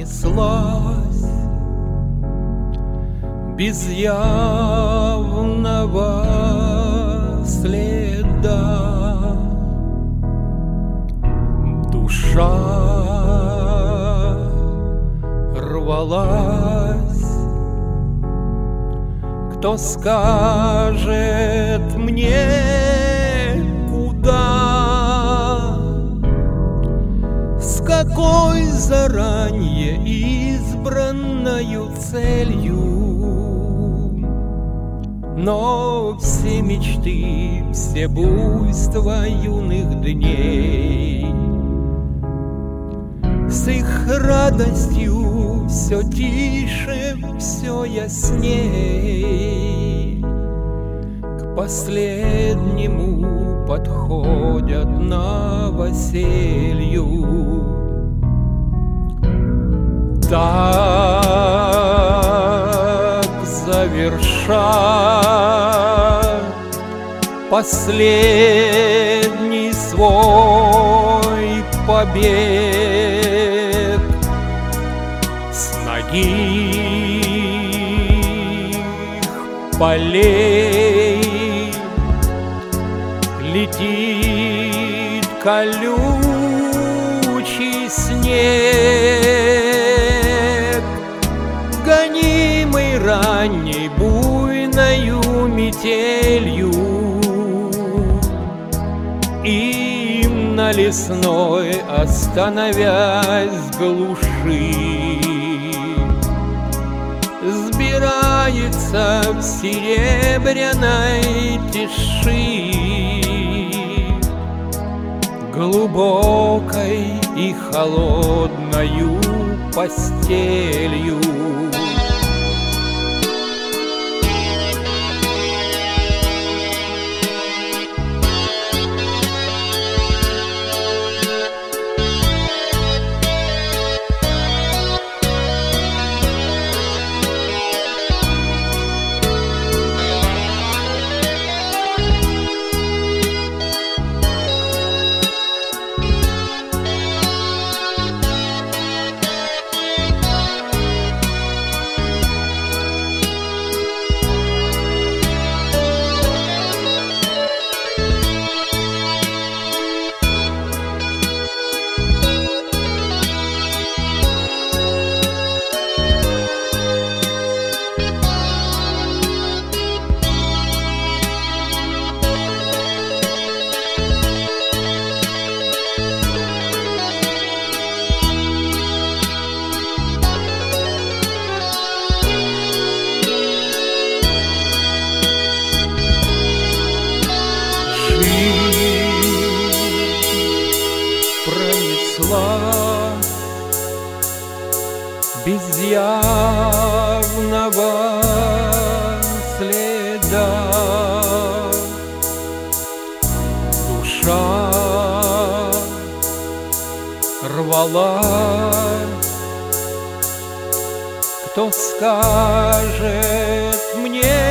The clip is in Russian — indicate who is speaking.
Speaker 1: пронеслась без явного следа. Душа рвалась, кто скажет мне, куда, с какой заранее избранною целью. Но все мечты, все буйства юных дней с их радостью все тише, все ясней к последнему подходят новоселью. Так заверша последний свой побег с нагих полей летит колючий снег, гонимый ранней буйною метелью. И на лесной, остановясь глуши, сбирается в серебряной тиши, глубокой и холодною постелью. Пронеслась без явного следа. Душа рвалась, кто скажет мне,